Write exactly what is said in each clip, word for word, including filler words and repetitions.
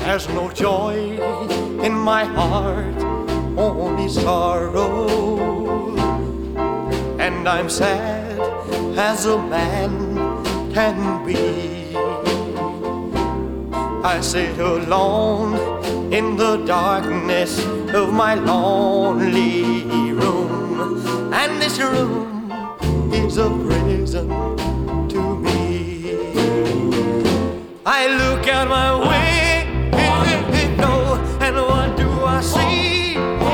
There's no joy in my heart, only sorrow. And I'm sad as a man can be. I sit alone in the darkness of my lonely room, and this room is a prison to me. I look out my window, and what do I see?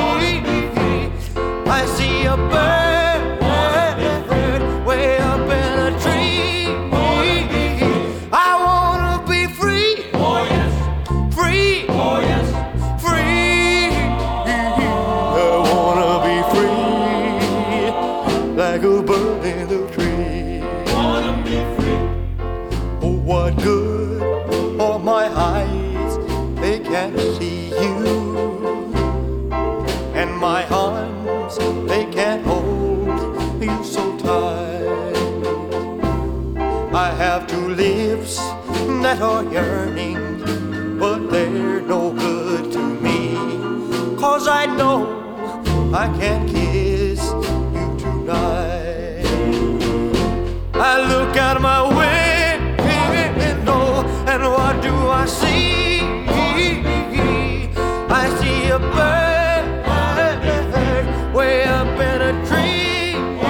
I see a bird way up in a tree. I wanna be free. Oh yes, Free. oh yes, Free. I wanna be free, like a bird in a tree. wanna be free. Oh, what good are my eyes? They can't see you. And my arms, they can't hold you so tight. I have two lips that are yearning, but they're no good to me. 'Cause I know I can't kiss you tonight. I look out my window, and what do I see? I see a bird way up in a tree.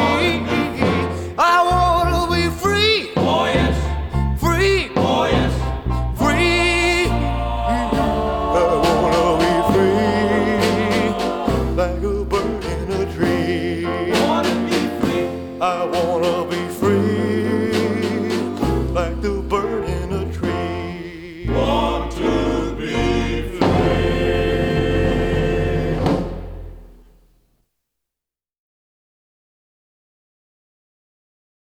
I wanna be free. Oh yes, Free. oh yes, Free. I wanna be free, like a bird in a tree. wanna be free. I wanna be